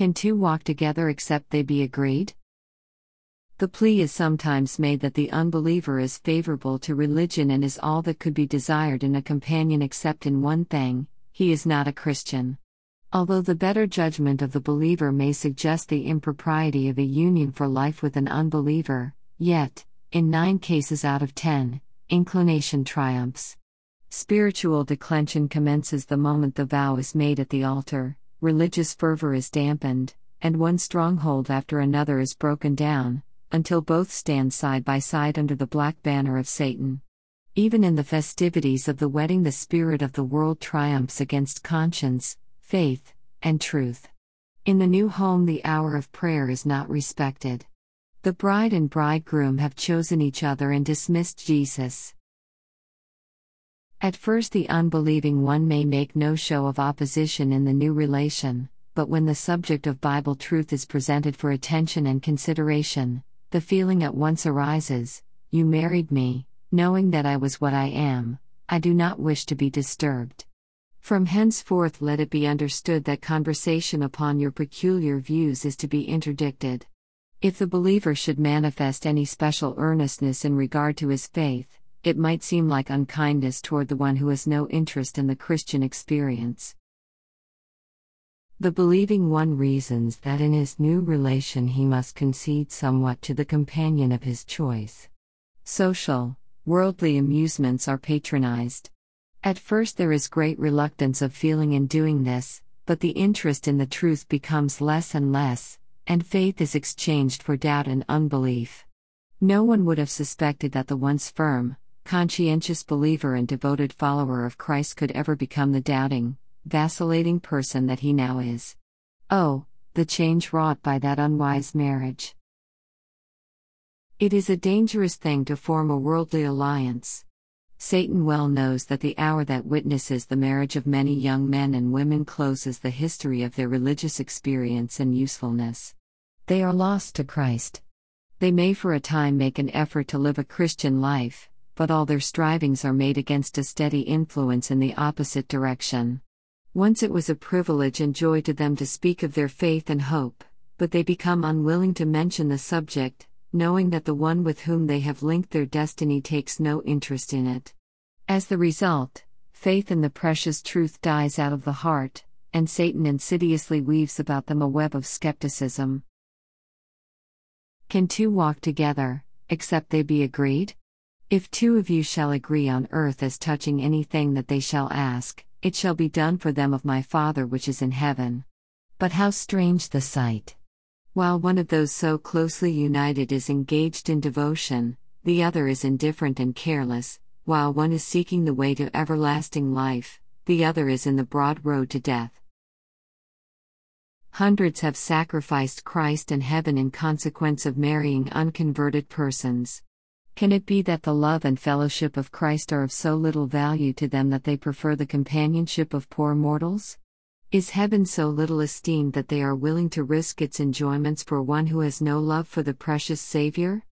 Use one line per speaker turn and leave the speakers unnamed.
Can two walk together except they be agreed? The plea is sometimes made that the unbeliever is favorable to religion and is all that could be desired in a companion except in one thing: he is not a Christian. Although the better judgment of the believer may suggest the impropriety of a union for life with an unbeliever, yet, in 9 cases out of 10, inclination triumphs. Spiritual declension commences the moment the vow is made at the altar, religious fervor is dampened, and one stronghold after another is broken down, until both stand side by side under the black banner of Satan. Even in the festivities of the wedding, the spirit of the world triumphs against conscience, faith, and truth. In the new home, the hour of prayer is not respected. The bride and bridegroom have chosen each other and dismissed Jesus. At first, the unbelieving one may make no show of opposition in the new relation, but when the subject of Bible truth is presented for attention and consideration, the feeling at once arises: you married me, knowing that I was what I am. I do not wish to be disturbed. From henceforth let it be understood that conversation upon your peculiar views is to be interdicted. If the believer should manifest any special earnestness in regard to his faith, it might seem like unkindness toward the one who has no interest in the Christian experience. The believing one reasons that in his new relation he must concede somewhat to the companion of his choice. Social, worldly amusements are patronized. At first there is great reluctance of feeling in doing this, but the interest in the truth becomes less and less, and faith is exchanged for doubt and unbelief. No one would have suspected that the once firm, conscientious believer and devoted follower of Christ could ever become the doubting, vacillating person that he now is. Oh, the change wrought by that unwise marriage! It is a dangerous thing to form a worldly alliance. Satan well knows that the hour that witnesses the marriage of many young men and women closes the history of their religious experience and usefulness. They are lost to Christ. They may for a time make an effort to live a Christian life, but all their strivings are made against a steady influence in the opposite direction. Once it was a privilege and joy to them to speak of their faith and hope, but they become unwilling to mention the subject, knowing that the one with whom they have linked their destiny takes no interest in it. As the result, faith in the precious truth dies out of the heart, and Satan insidiously weaves about them a web of skepticism. Can two walk together, except they be agreed? If 2 of you shall agree on earth as touching anything that they shall ask, it shall be done for them of my Father which is in heaven. But how strange the sight! While one of those so closely united is engaged in devotion, the other is indifferent and careless. While one is seeking the way to everlasting life, the other is in the broad road to death. Hundreds have sacrificed Christ and heaven in consequence of marrying unconverted persons. Can it be that the love and fellowship of Christ are of so little value to them that they prefer the companionship of poor mortals? Is heaven so little esteemed that they are willing to risk its enjoyments for one who has no love for the precious Savior?